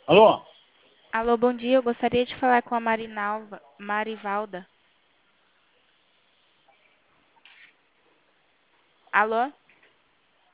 Alô? Alô, bom dia. Eu gostaria de falar com a Marivalda. Alô?